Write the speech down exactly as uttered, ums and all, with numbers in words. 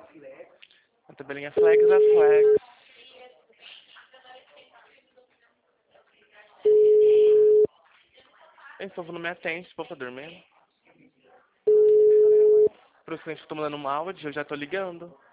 A tabelinha flex a flex. Esse povo não me atende, esse povo tá dormindo. Pros clientes que estão mandando um áudio, eu já tô ligando.